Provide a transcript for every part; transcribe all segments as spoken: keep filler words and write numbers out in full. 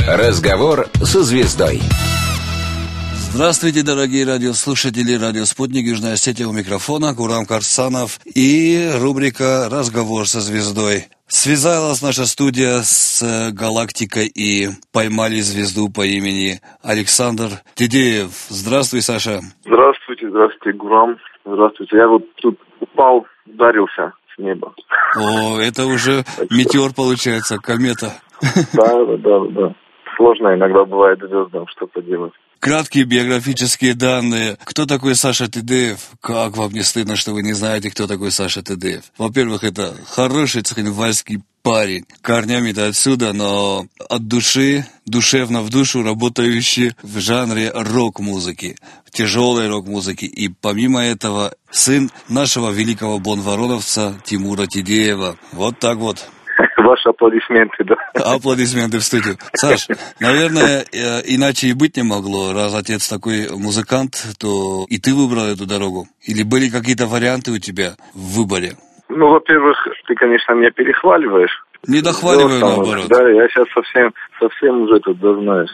Разговор со звездой. Здравствуйте, дорогие радиослушатели. Радио «Спутник», Южная Осетия, у микрофона Гурам Карсанов и рубрика «Разговор со звездой». Связалась наша студия с галактикой и поймали звезду по имени Александр Тедеев. Здравствуй, Саша. Здравствуйте, здравствуйте, Гурам. Здравствуйте. Я вот тут упал, ударился с неба. О, это уже метеор получается, комета. Да, да, да, да. Сложно иногда бывает звездам что-то делать. Краткие биографические данные. Кто такой Саша Тедеев? Как вам не стыдно, что вы не знаете, кто такой Саша Тедеев? Во-первых, это хороший цхинвальский парень. Корнями-то отсюда, но от души, душевно в душу работающий в жанре рок-музыки, тяжелой рок-музыки. И помимо этого, сын нашего великого бонвороновца Тимура Тедеева. Вот так вот. Ваши аплодисменты, да. Аплодисменты в студию. Саш, наверное, иначе и быть не могло. Раз отец такой музыкант, то и ты выбрал эту дорогу? Или были какие-то варианты у тебя в выборе? Ну, во-первых, ты, конечно, меня перехваливаешь. Не дохваливаю, ну, наоборот. Да, я сейчас совсем, совсем уже тут, да, знаешь.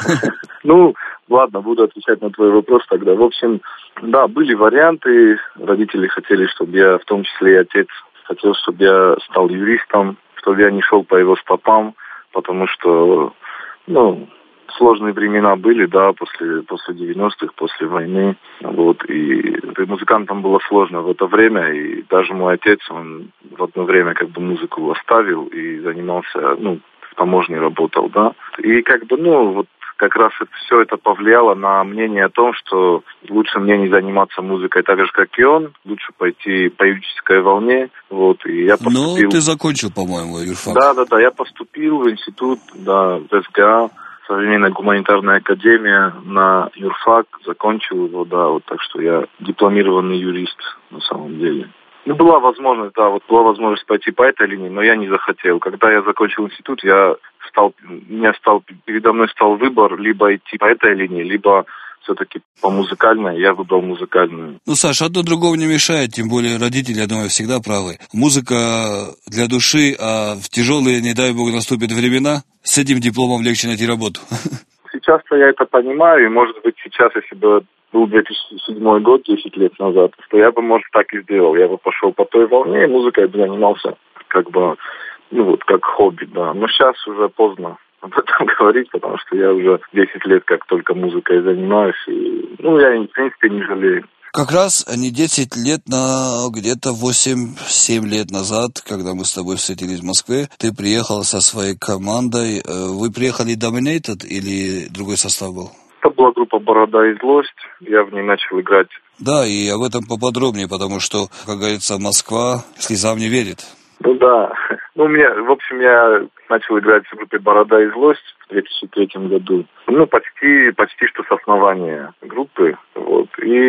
Ну, ладно, буду отвечать на твой вопрос тогда. В общем, да, были варианты. Родители хотели, чтобы я, в том числе и отец, хотел, чтобы я стал юристом, чтобы я не шел по его стопам, потому что, ну, сложные времена были, да, после, после девяностых, после войны, вот, и музыкантам было сложно в это время, и даже мой отец, он в одно время как бы музыку оставил и занимался, ну, в таможне работал, да, и как бы, ну, вот, как раз это, все это повлияло на мнение о том, что лучше мне не заниматься музыкой так же, как и он, лучше пойти по юридической волне, вот, и я поступил... Ну, ты закончил, по-моему, юрфак. Да-да-да, я поступил в институт, да, в СГА, Современная гуманитарная академия, на юрфак, закончил его, да, вот, так что я дипломированный юрист, на самом деле. Ну, была возможность, да, вот была возможность пойти по этой линии, но я не захотел. Когда я закончил институт, я стал, у меня стал, передо мной стал выбор либо идти по этой линии, либо все-таки по музыкальной, я выбрал музыкальную. Ну, Саша, одно другому не мешает, тем более родители, я думаю, всегда правы. Музыка для души, а в тяжелые, не дай бог, наступят времена, с этим дипломом легче найти работу. Сейчас-то я это понимаю, и, может быть, сейчас, если бы был две тысячи седьмой год, десять лет назад, то я бы, может, так и сделал. Я бы пошел по той волне, и музыкой бы занимался, как бы, ну вот, как хобби, да. Но сейчас уже поздно об этом говорить, потому что я уже десять лет как только музыкой занимаюсь, и, ну, я, в принципе, не жалею. Как раз не десять лет, на где-то восемь-семь лет назад, когда мы с тобой встретились в Москве, ты приехал со своей командой. Вы приехали Dominated или другой состав был? Это была группа «Борода и злость», я в ней начал играть. Да, и об этом поподробнее, потому что, как говорится, Москва слезам не верит. Ну да, ну у меня, в общем, я начал играть в группе «Борода и злость» в две тысячи третьем году. Ну, почти, почти что с основания группы, вот.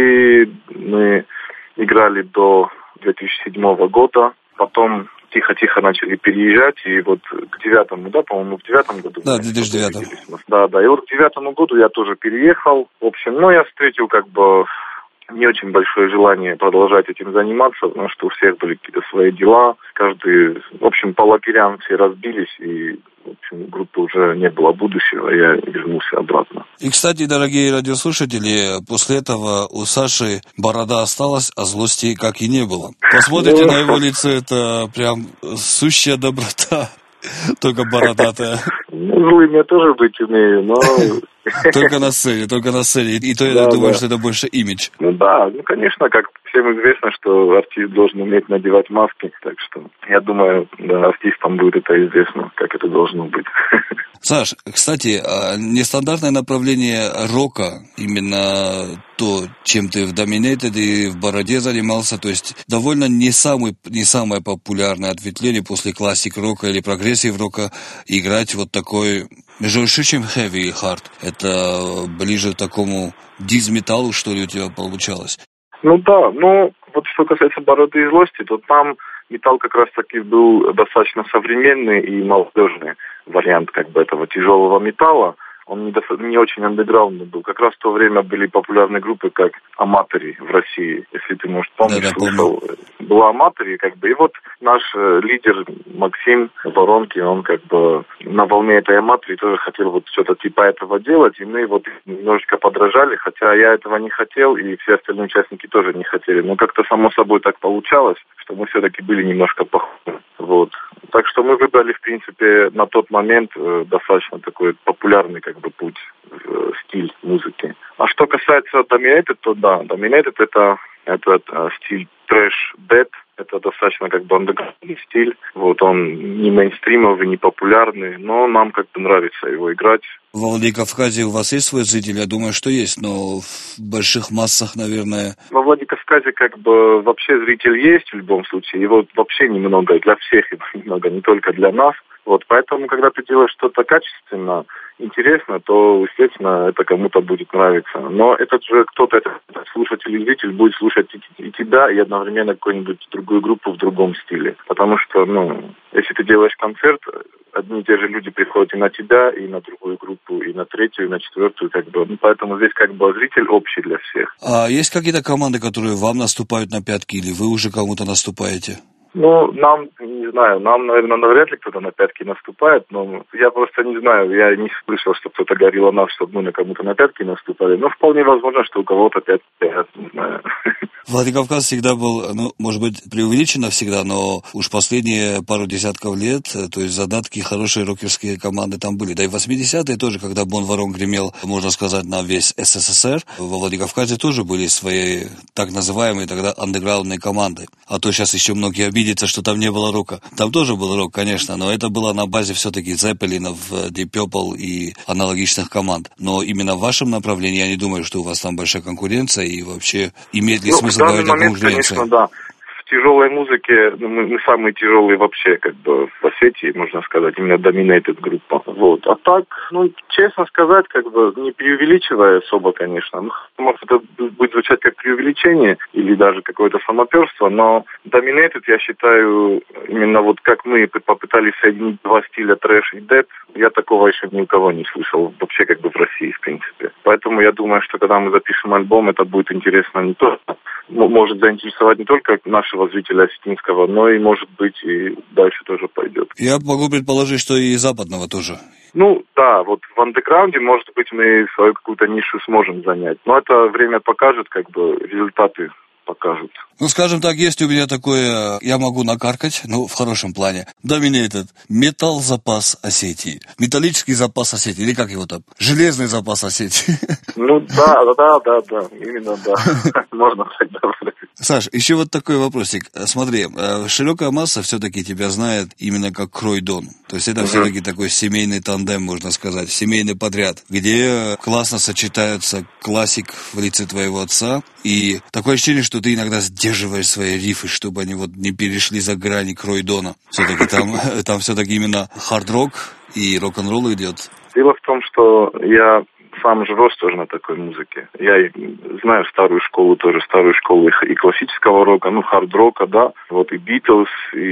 И мы играли до две тысячи седьмого года, потом тихо-тихо начали переезжать, и вот к девятому, да, по-моему, в девятом году. Да, в две тысячи девятом. Да, да, и вот к девятому году я тоже переехал, в общем, но я встретил как бы не очень большое желание продолжать этим заниматься, потому что у всех были какие-то свои дела, каждый, в общем, по лагерям все разбились, и, в общем, группы уже не было будущего, я вернулся обратно. И, кстати, дорогие радиослушатели, после этого у Саши борода осталась, а злости как и не было. Посмотрите на его лице, это прям сущая доброта, только бородатая. Злым я тоже быть умею, но... Только на сцене, только на сцене. И то я да, думаю, да. что это больше имидж. Ну да, ну конечно, как всем известно, что артист должен уметь надевать маски. Так что я думаю, да, артистам будет это известно, как это должно быть. Саш, кстати, нестандартное направление рока, именно то, чем ты в Dominated и в Бороде занимался, то есть довольно не, самый, не самое популярное ответвление после классик-рока или прогрессив-рока играть вот такой, жестче, чем heavy и hard. Это ближе к такому диз-металлу, что ли, у тебя получалось? Ну да, ну вот что касается Бороды и злости, то там металл как раз-таки был достаточно современный и молодежный вариант как бы этого тяжелого металла. он не, до- не очень андеграундный был. Как раз в то время были популярные группы, как Аматори в России, если ты, может, помнишь, Да-да, слышал. помню. Была Аматори, как бы, и вот наш э, лидер Максим Воронки, он как бы на волне этой Аматори тоже хотел вот что-то типа этого делать, и мы вот немножечко подражали, хотя я этого не хотел, и все остальные участники тоже не хотели. Но как-то само собой так получалось, что мы все-таки были немножко похожи. Вот. Так что мы выбрали, в принципе, на тот момент э, достаточно такой популярный как бы путь, э, стиль музыки. А что касается Dominated, то да, Dominated это, это э, стиль трэш-дэт, это достаточно как бы андеграундный стиль. Вот он не мейнстримовый, не популярный, но нам как бы нравится его играть. В Владикавказе у вас есть свой зритель? Я думаю, что есть, но в больших массах, наверное... Во Владикавказе как бы вообще зритель есть в любом случае. Его вообще немного, для всех его немного, не только для нас. Вот, поэтому, когда ты делаешь что-то качественно, интересно, то, естественно, это кому-то будет нравиться. Но этот же кто-то, этот слушатель и зритель будет слушать и, и тебя, и одновременно какую-нибудь другую группу в другом стиле. Потому что, ну, если ты делаешь концерт, одни и те же люди приходят и на тебя, и на другую группу, и на третью, и на четвертую, как бы. Ну, поэтому здесь как бы зритель общий для всех. А есть какие-то команды, которые вам наступают на пятки, или вы уже кому-то наступаете? Ну, нам, не знаю, нам, наверное, навряд ли кто-то на пятки наступает, но я просто не знаю, я не слышал, что кто-то говорил о нас, чтобы мы на кому-то на пятки наступали, но вполне возможно, что у кого-то пятки, я не знаю. Владикавказ всегда был, ну, может быть, преувеличено всегда, но уж последние пару десятков лет, то есть задатки, хорошие рокерские команды там были. Да и в восьмидесятые тоже, когда Бон Ворон гремел, можно сказать, на весь СССР, во Владикавказе тоже были свои так называемые тогда андеграундные команды. А то сейчас еще многие обидятся, что там не было рока. Там тоже был рок, конечно, но это было на базе все-таки Зеппелинов, Deep Purple и аналогичных команд. Но именно в вашем направлении я не думаю, что у вас там большая конкуренция и вообще имеет ли Ну, смысл в данный говорить о момент, конкуренции? конечно, да. В тяжелой музыке ну, мы, мы самые тяжелые вообще, как бы, в Осетии, можно сказать, именно Dominated группа. Вот. А так, ну, честно сказать, как бы, не преувеличивая особо, конечно. Ну, может, это будет звучать как преувеличение или даже какое-то самоперство, но Dominated, я считаю, именно вот как мы попытались соединить два стиля трэш и дэт, я такого еще ни у кого не слышал, вообще как бы в России, в принципе. Поэтому я думаю, что когда мы запишем альбом, это будет интересно не только, может заинтересовать не только нашего зрителя осетинского, но и, может быть, и дальше тоже пойдет. Я могу предположить, что и западного тоже. Ну, да, вот в андеграунде, может быть, мы свою какую-то нишу сможем занять. Но это время покажет, как бы, результаты покажут. Ну, скажем так, есть у меня такое, я могу накаркать, ну, в хорошем плане. Dominated. Металл-запас Осетии. Металлический запас Осетии, или как его там? Железный запас Осетии. Ну, да, да, да, да, именно да. Можно так говорить. Саш, еще вот такой вопросик. Смотри, широкая масса все-таки тебя знает именно как Кройдон. То есть это uh-huh. все-таки такой семейный тандем, можно сказать, семейный подряд, где классно сочетаются классик в лице твоего отца и такое ощущение, что ты иногда сдерживаешь свои рифы, чтобы они вот не перешли за грани Кройдона. Все-таки там, там все-таки именно хард-рок и рок-н-ролл идет. Дело в том, что я сам же рос тоже на такой музыке. Я знаю старую школу, тоже старую школу и классического рока, ну, хард-рока, да. Вот и Beatles,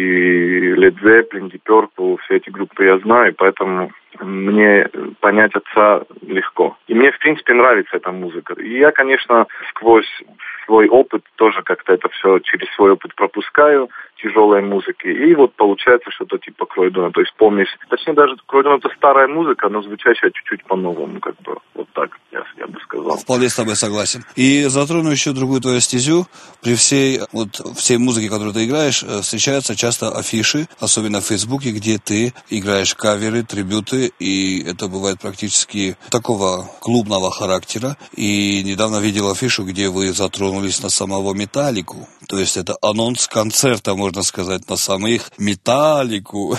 и Led Zeppelin, Deep Purple, все эти группы я знаю, поэтому мне понять отца легко. И мне, в принципе, нравится эта музыка. И я, конечно, сквозь свой опыт тоже как-то это все через свой опыт пропускаю, тяжелой музыки. И вот получается что-то типа Кройдона. То есть помнишь, точнее даже Кройдон это старая музыка, но звучащая чуть-чуть по-новому, как бы вот так, я, я бы сказал. Вполне с тобой согласен. И затрону еще другую твою стезю. При всей, вот, всей музыке, которую ты играешь, встречаются часто афиши, особенно в Фейсбуке, где ты играешь каверы, трибюты, и это бывает практически такого клубного характера. И недавно видел афишу, где вы затронулись на самого Металлику. То есть это анонс концерта, можно сказать, на самих Металлику.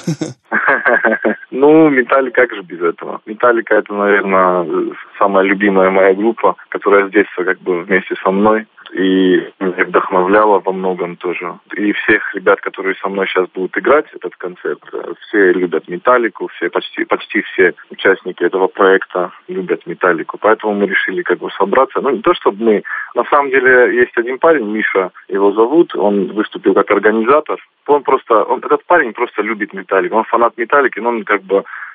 Ну, Металлика, как же без этого? Металлика это, наверное, самая любимая моя группа, которая с детства как бы вместе со мной. И меня вдохновляла во многом тоже. И всех ребят, которые со мной сейчас будут играть этот концерт, все любят Металлику, все, почти, почти все участники этого проекта любят Металлику. Поэтому мы решили как бы собраться. Ну, не то, чтобы мы... На самом деле, есть один парень, Миша его зовут, он выступил как организатор. Он просто... Он, этот парень просто любит Металлику. Он фанат Металлики, но он как бы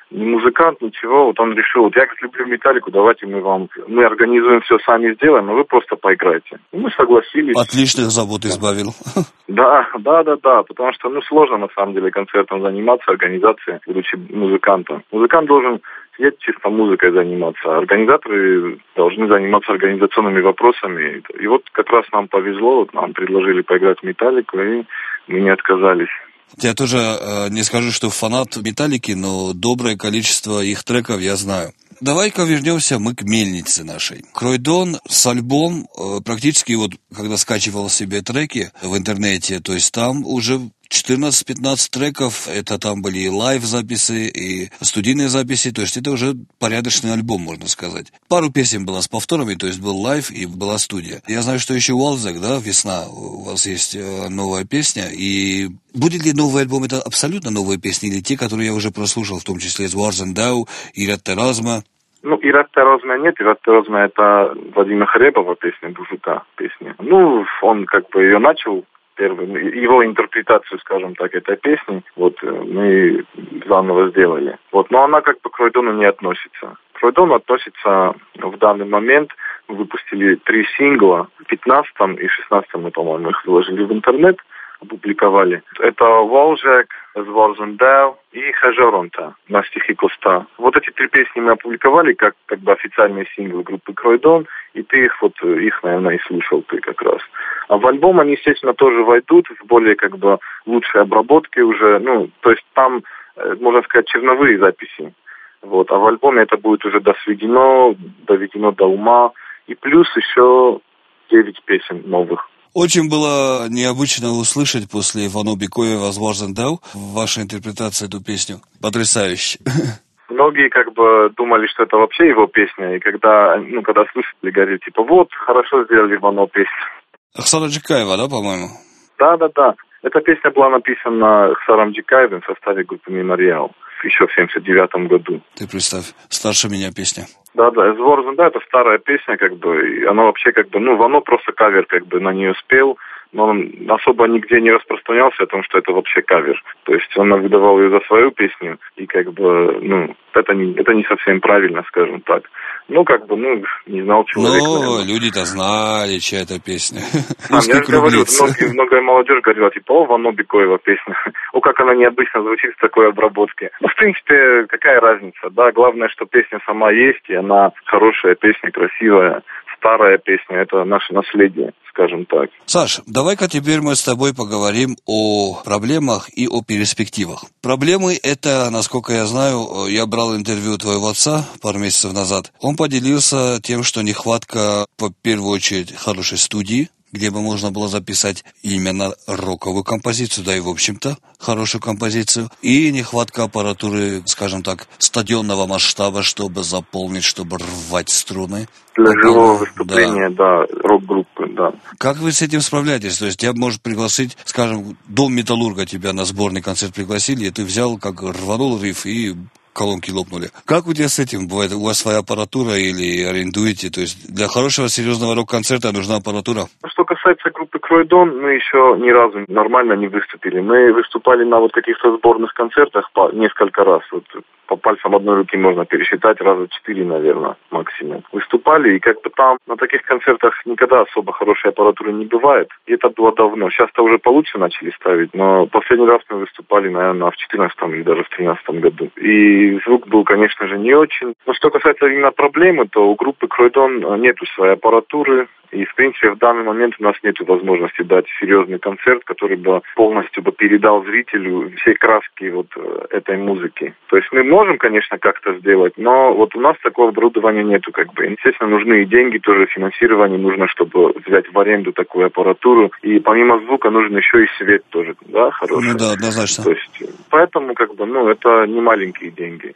ни музыкант, ничего. Вот он решил, вот я как люблю Металлику, давайте мы вам, мы организуем все, сами сделаем, а вы просто поиграйте. И мы согласились. От лишних забот избавил. Да, да, да, да, потому что, ну, сложно на самом деле концертом заниматься, организацией, будучи музыкантом. Музыкант должен сидеть чисто музыкой заниматься, а организаторы должны заниматься организационными вопросами. И вот как раз нам повезло, вот нам предложили поиграть в Металлику, и мы не отказались. Я тоже э, не скажу, что фанат Металлики, но доброе количество их треков я знаю. Давай-ка вернемся мы к мельнице нашей. Кройдон с альбом э, практически вот, когда скачивал себе треки в интернете, то есть там уже четырнадцать-пятнадцать треков, это там были и лайв-записи, и студийные записи, то есть это уже порядочный альбом, можно сказать. Пару песен было с повторами, то есть был лайв и была студия. Я знаю, что еще Walzek, да, «Весна», у вас есть новая песня, и будет ли новый альбом, это абсолютно новые песни, или те, которые я уже прослушал, в том числе из Wars and Dow, Ират Теразма? Ну, Ират Теразма нет, Ират Теразма это Владимира Хребова песня, Бужука песня. Ну, он как бы ее начал, первый, его интерпретацию, скажем так, этой песни, вот мы заново сделали. Вот, но она как бы к Кройдону не относится. К Кройдону относится в данный момент, мы выпустили три сингла, в пятнадцатом и шестнадцатом мы, по-моему, их выложили в интернет, опубликовали. Это Walzek, Wars and Dow и Хажоронта на стихи Коста. Вот эти три песни мы опубликовали как, как бы официальные синглы группы Кройдон, и ты их, вот, их, наверное, и слушал ты как раз. А в альбом они, естественно, тоже войдут в более, как бы, лучшие обработки уже, ну, то есть там, можно сказать, черновые записи. Вот, а в альбоме это будет уже досведено, доведено до ума, и плюс еще девять песен новых. Очень было необычно услышать после Ивано Бикоева с Wars and Dow в вашей интерпретации эту песню. Потрясающе. Многие как бы думали, что это вообще его песня, и когда, ну, когда слышали, говорили, типа, вот, хорошо сделали Ивано песню. Ахсара Джикаева, да, по-моему? Да-да-да. Эта песня была написана Ахсаром Джикаевым в составе группы «Мемориал» еще в семьдесят девятом году. Ты представь, старше меня песня. Да-да, из Warzone, да, это старая песня, как бы, и она вообще, как бы, ну, Вано просто кавер, как бы, на нее спел, но он особо нигде не распространялся о том, что это вообще кавер. То есть он выдавал ее за свою песню, и, как бы, ну, это не, это не совсем правильно, скажем так. Ну, как бы, ну, не знал человек. Но люди-то знали, чья это песня. А, я же говорю, многие, многое молодежь говорила, типа, о, Вано Бикоева песня. О, как она необычно звучит в такой обработке. Ну, в принципе, какая разница, да? Главное, что песня сама есть, и она хорошая песня, красивая, старая песня, это наше наследие, скажем так. Саш, давай-ка теперь мы с тобой поговорим о проблемах и о перспективах. Проблемы это, насколько я знаю, я брал интервью твоего отца пару месяцев назад. Он поделился тем, что нехватка, по первую очередь, хорошей студии, где бы можно было записать именно роковую композицию, да и, в общем-то, хорошую композицию, и нехватка аппаратуры, скажем так, стадионного масштаба, чтобы заполнить, чтобы рвать струны. Для Такого, живого выступления, да, да рок-группы, да. Как вы с этим справляетесь? То есть тебя может пригласить, скажем, Дом Металлурга тебя на сборный концерт пригласили, и ты взял, как рванул риф, и колонки лопнули. Как у тебя с этим бывает? У вас своя аппаратура или арендуете? То есть для хорошего серьезного рок-концерта нужна аппаратура? Что касается группы Кройдон, мы еще ни разу нормально не выступили. Мы выступали на вот каких-то сборных концертах по несколько раз. Вот по пальцам одной руки можно пересчитать, раза четыре, наверное, максимум. Выступали, и как бы там на таких концертах никогда особо хорошей аппаратуры не бывает. И это было давно. Сейчас-то уже получше начали ставить, но последний раз мы выступали, наверное, в четырнадцатом или даже в тринадцатом году. И звук был, конечно же, не очень. Но что касается именно проблемы, то у группы Кройдон нету своей аппаратуры. И, в принципе, в данный момент у нас нет возможности дать серьезный концерт, который бы полностью бы передал зрителю все краски вот этой музыки. То есть мы можем, конечно, как-то сделать, но вот у нас такого оборудования нету, как бы. Естественно, нужны и деньги, тоже финансирование нужно, чтобы взять в аренду такую аппаратуру. И помимо звука нужен еще и свет тоже, да, хороший. Ну да, однозначно. То есть, поэтому, как бы, ну, это не маленькие деньги.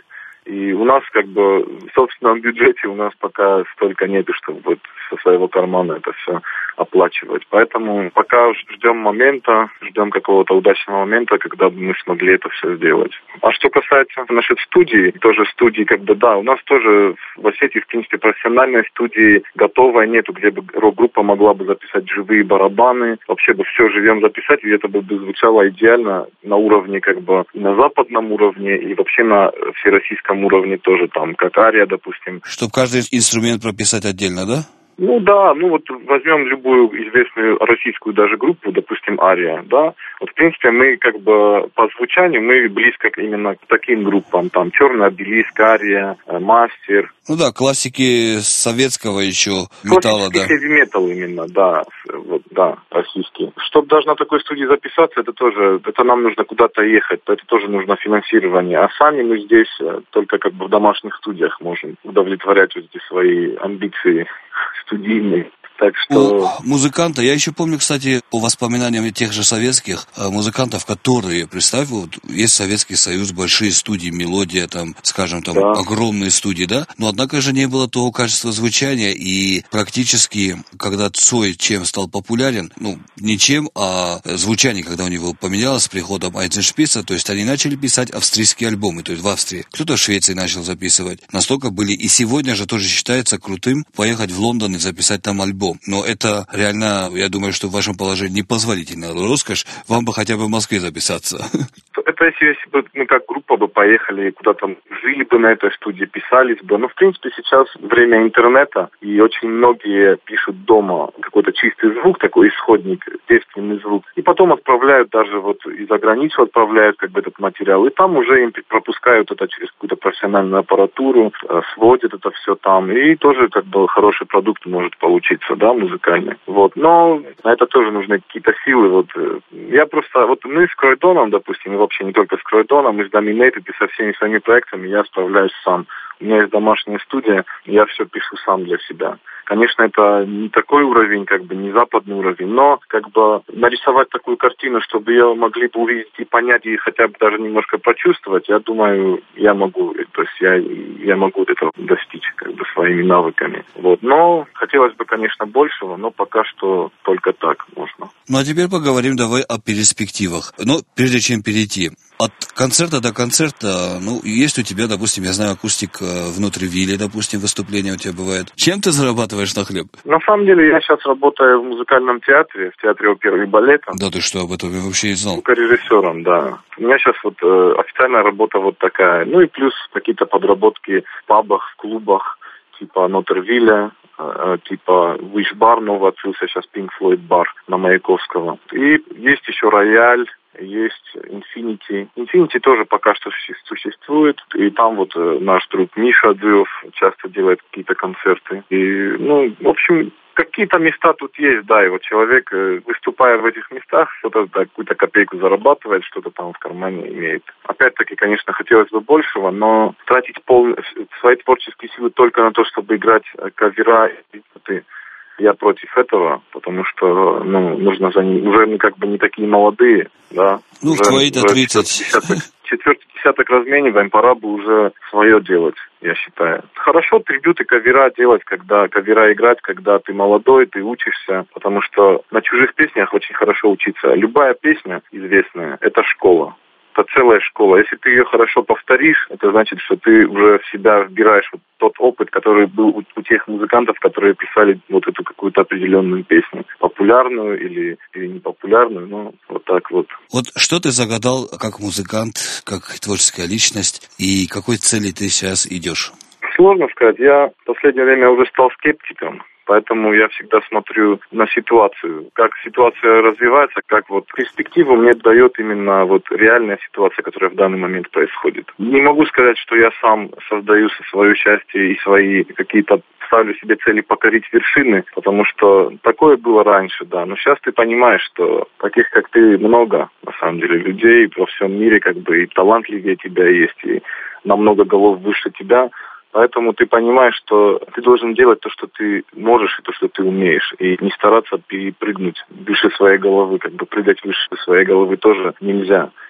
И у нас как бы в собственном бюджете у нас пока столько нету, чтобы вот со своего кармана это все оплачивать. Поэтому пока ждем момента, ждем какого-то удачного момента, когда бы мы смогли это все сделать. А что касается насчет студии, тоже студии, как бы, да, у нас тоже в Осетии, в принципе, профессиональной студии готовой нету, где бы рок-группа могла бы записать живые барабаны, вообще бы все живьем записать, и это бы звучало идеально на уровне, как бы, на западном уровне и вообще на всероссийском уровне тоже, там, как Ария, допустим. Чтобы каждый инструмент прописать отдельно, да? Ну да, ну вот возьмем любую известную российскую даже группу, допустим, Ария, да. Вот в принципе мы как бы по звучанию мы близко именно к таким группам, там Черный обелиск, Ария, Мастер. Ну да, классики советского еще металла, да. Классический хэви-метал именно, да, вот, да, российский. Чтобы даже на такой студии записаться, это тоже, это нам нужно куда-то ехать, это тоже нужно финансирование. А сами мы здесь только как бы в домашних студиях можем удовлетворять вот эти свои амбиции студийные. Так что... У музыканта, я еще помню, кстати, по воспоминаниям тех же советских музыкантов, которые, представь, вот есть Советский Союз, большие студии, мелодия, там, скажем, там, да. огромные студии, да, но однако же не было того качества звучания, и практически, когда Цой чем стал популярен, ну, не чем, а звучание, когда у него поменялось с приходом Айзеншпица, то есть они начали писать австрийские альбомы, то есть в Австрии, кто-то в Швеции начал записывать, настолько были, и сегодня же тоже считается крутым поехать в Лондон и записать там альбом. Но это реально, я думаю, что в вашем положении непозволительно. Роскошь, вам бы хотя бы в Москве записаться. Это если, если бы мы как группа бы поехали куда-то, жили бы на этой студии, писались бы. Но в принципе сейчас время интернета, и очень многие пишут дома какой-то чистый звук, такой исходник, девственный звук. И потом отправляют даже вот из-за границу отправляют как бы этот материал. И там уже им пропускают это через какую-то профессиональную аппаратуру, сводят это все там. И тоже как бы хороший продукт может получиться, да, музыкальный. Вот. Но на это тоже нужны какие-то силы. Вот. Я просто, вот мы с Кройдоном, допустим, и вообще не только с Кройдоном, и с Dominated, и со всеми своими проектами я справляюсь сам. У меня есть домашняя студия, я все пишу сам для себя. Конечно, это не такой уровень, как бы не западный уровень, но как бы нарисовать такую картину, чтобы ее могли бы увидеть и понять, и хотя бы даже немножко почувствовать, я думаю, я могу, то есть я, я могу этого достичь как бы своими навыками. Вот. Но хотелось бы, конечно, большего, но пока что только так можно. Ну а теперь поговорим давай о перспективах. Но прежде чем перейти от концерта до концерта, ну, есть у тебя, допустим, я знаю, акустик внутри Вилли, допустим, выступления у тебя бывает. Чем ты зарабатываешь на хлеб? На самом деле, я сейчас работаю в музыкальном театре, в театре оперы и балета. Да ты что, об этом я вообще не знал. Звукорежиссером, да. У меня сейчас вот э, официальная работа вот такая. Ну и плюс какие-то подработки в пабах, в клубах, типа Нотр-Вилля, э, типа Wish Bar, новый открылся сейчас Pink Floyd бар на Маяковского. И есть еще Рояль, есть Infinity. Infinity тоже пока что существует. И там вот э, наш друг Миша Адзыев часто делает какие-то концерты. И, ну, в общем, какие-то места тут есть, да, и вот человек, э, выступая в этих местах, что-то, да, какую-то копейку зарабатывает, что-то там в кармане имеет. Опять-таки, конечно, хотелось бы большего, но тратить пол... свои творческие силы только на то, чтобы играть кавера и ты. Я против этого, потому что, ну, нужно за ним, уже мы как бы не такие молодые, да. Ну, в твои-то тридцать. Четвертый десяток размениваем, пора бы уже свое делать, я считаю. Хорошо трибюты кавера делать, когда кавера играть, когда ты молодой, ты учишься, потому что на чужих песнях очень хорошо учиться. Любая песня известная – это школа. Это целая школа. Если ты ее хорошо повторишь, это значит, что ты уже в себя вбираешь вот тот опыт, который был у, у тех музыкантов, которые писали вот эту какую-то определенную песню. Популярную или, или непопулярную, ну, вот так вот. Вот что ты загадал как музыкант, как творческая личность, и к какой цели ты сейчас идешь? Сложно сказать. Я в последнее время уже стал скептиком. Поэтому я всегда смотрю на ситуацию, как ситуация развивается, как вот перспективу мне дает именно вот реальная ситуация, которая в данный момент происходит. Не могу сказать, что я сам создаю свое счастье и свои какие-то ставлю себе цели покорить вершины, потому что такое было раньше, да. Но сейчас ты понимаешь, что таких, как ты, много, на самом деле, людей во всем мире, как бы и талантливее тебя есть, и намного голов выше тебя. Поэтому ты понимаешь, что ты должен делать то, что ты можешь, и то, что ты умеешь. И не стараться перепрыгнуть выше своей головы. Как бы прыгать выше своей головы тоже нельзя.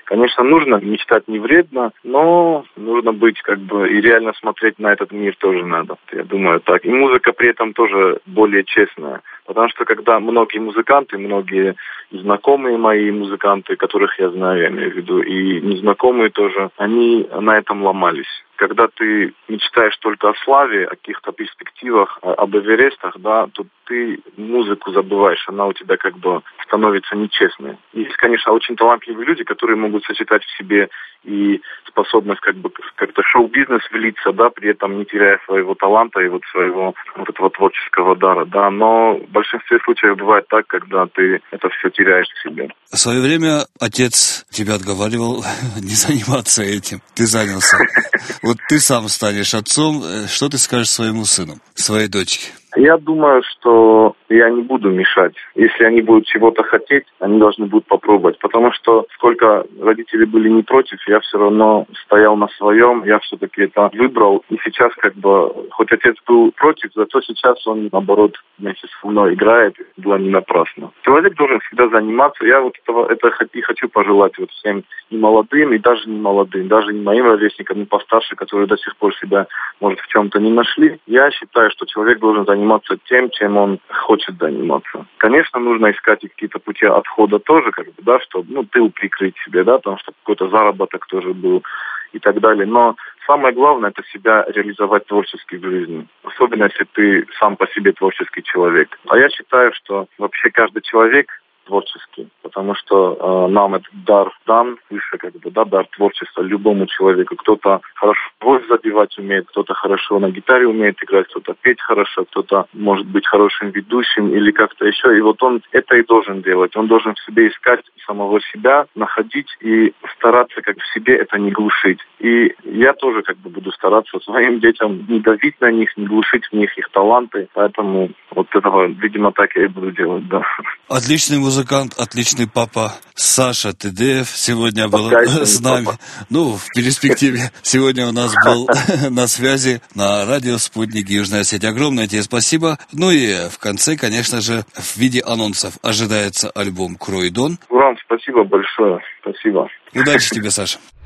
Конечно, нужно мечтать не вредно, но нужно быть как бы и реально смотреть на этот мир тоже надо. Я думаю так. И музыка при этом тоже более честная. Потому что когда многие музыканты, многие знакомые мои музыканты, которых я знаю, я имею в виду, и незнакомые тоже, они на этом ломались. Когда ты мечтаешь только о славе, о каких-то перспективах, об Эверестах, да, то ты музыку забываешь, она у тебя как бы становится нечестной. Есть, конечно, очень талантливые люди, которые могут сочетать в себе и способность как бы как-то шоу-бизнес влиться, да, при этом не теряя своего таланта и вот своего вот этого творческого дара, да, но в большинстве случаев бывает так, когда ты это все теряешь в себе. В свое время отец тебя отговаривал не заниматься этим. Ты занялся. Вот ты сам станешь отцом, что ты скажешь своему сыну, своей дочке? Я думаю, что я не буду мешать. Если они будут чего-то хотеть, они должны будут попробовать. Потому что сколько родители были не против, я все равно стоял на своем, я все-таки это выбрал. И сейчас как бы, хоть отец был против, зато сейчас он, наоборот, вместе со мной играет, было не напрасно. Человек должен всегда заниматься. Я вот этого, это и хочу пожелать вот всем и молодым, и даже не молодым, даже не моим ровесникам, и постарше, которые до сих пор себя, может, в чем-то не нашли. Я считаю, что человек должен заниматься заниматься тем, чем он хочет заниматься. Конечно, нужно искать какие-то пути отхода тоже, как бы, да, чтобы, ну, тыл прикрыть себе, да, там, чтобы какой-то заработок тоже был и так далее. Но самое главное – это себя реализовать творчески в жизни. Особенно, если ты сам по себе творческий человек. А я считаю, что вообще каждый человек творческий, потому что э, нам этот дар дан, выше как бы, да, дар творчества любому человеку. Кто-то хорошо гвоздь забивать умеет, кто-то хорошо на гитаре умеет играть, кто-то петь хорошо, кто-то может быть хорошим ведущим или как-то еще. И вот он это и должен делать. Он должен в себе искать самого себя, находить и стараться как в себе это не глушить. И я тоже как бы буду стараться своим детям не давить на них, не глушить в них их таланты. Поэтому вот этого, видимо, так я и буду делать, да. Отличный музыкант, отличный папа Саша Тедеев сегодня был с нами. Папа. Ну, в перспективе. Сегодня у нас был на связи на радио «Спутник Южная сеть». Огромное тебе спасибо. Ну и в конце, конечно же, в виде анонсов ожидается альбом «Кройдон». Уран, спасибо большое. Спасибо. Удачи тебе, Саша.